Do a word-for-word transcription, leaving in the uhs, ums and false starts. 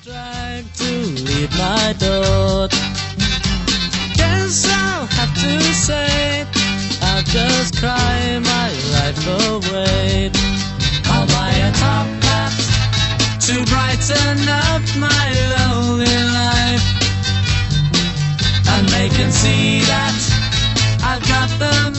drag to leave my door. Guess I'll have to say I'll just cry my life away. I'll buy a top hat to brighten up my lonely life, and make 'em see that I've got the